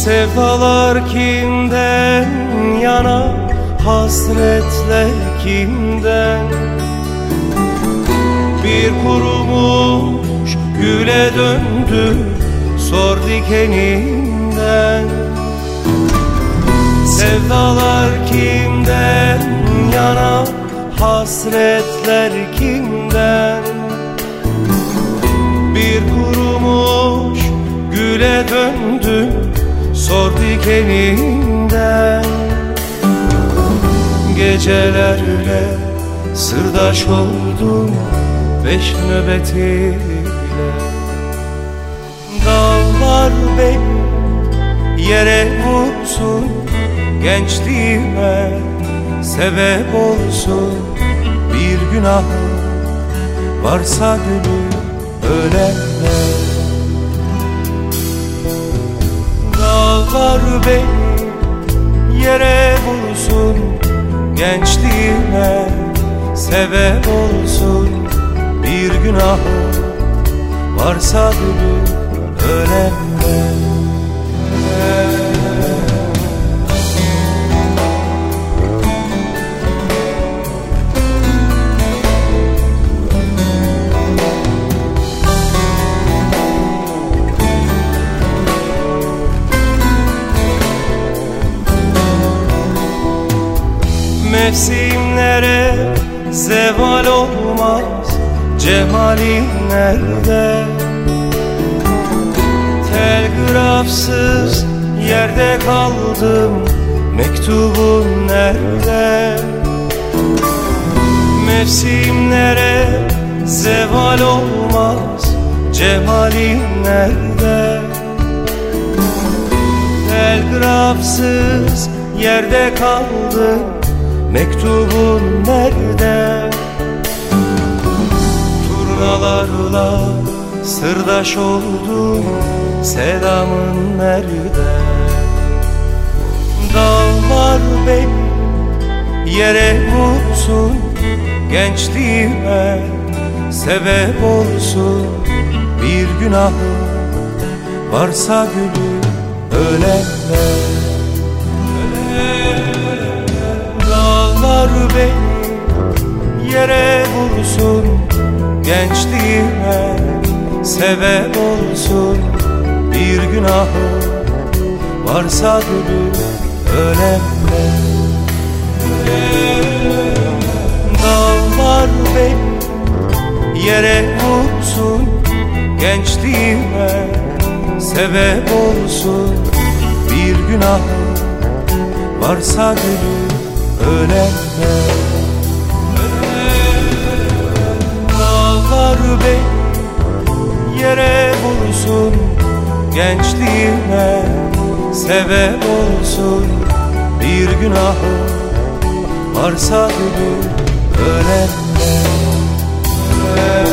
Sevdalar kimden yana, hasretler kimden? Bir kurumuş güle döndü, sor dikeninden. Sevdalar kimden yana, hasretler kimden? Bir kurumuş güle döndü, sor dikeninden. Gecelerle sırdaş oldum beş nöbetiyle. Dağlar beni yere vursun, gençliğime sebep olsun. Bir günah varsa gülüm ölenler. Dağlar beni yere vursun, gençliğime sebep olsun. Bir günah varsa gülüm ölenler. Mevsimlere zeval olmaz, cemalin nerede? Telgrafsız yerde kaldım, mektubun nerede? Mevsimlere zeval olmaz, cemalin nerede? Telgrafsız yerde kaldım, mektubun nerede? Turnalarla sırdaş oldum, selamın nerede? Dağlar beni yere vursun, gençliğime sebep olsun. Bir günah varsa gülüm ölenler. Dağlar beni yere vursun, gençliğime sebep olsun. Bir günah varsa gülüm ölenler. Dağlar beni yere vursun, gençliğime sebep olsun. Bir günah varsa gülüm ölenler. Dağlar beni yere vursun, gençliğime sebep olsun. Bir günah varsa gülüm ölenler.